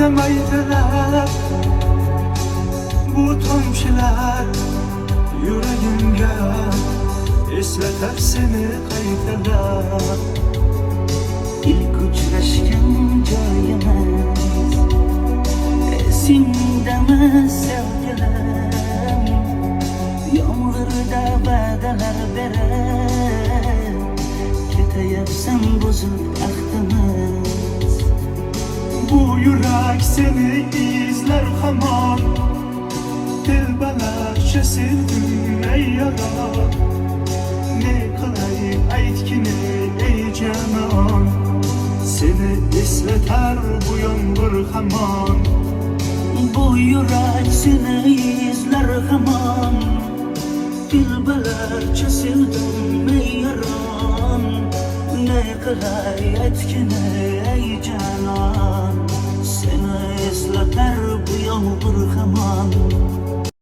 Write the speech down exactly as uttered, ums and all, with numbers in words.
Aytamaydilar bu tomchilar yuragimga eslatar seni qaytalar. İlk uchrashgan joyimiz esingdami sevgilim? Yomg'irda va'dalar berib ketayapsan buzib ahdimiz. Bu yurak seni izler hamon, telbalarcha sevdim ey yaron. Ne qilay aytgin ey canon, seni eslatar bu yomg'ir hamon. Bu yurak seni izler hamon, telbalarcha sevdim ey yaron. Ne qilay aytgin ey canon, seni eslatar bu yomg'ir hamon.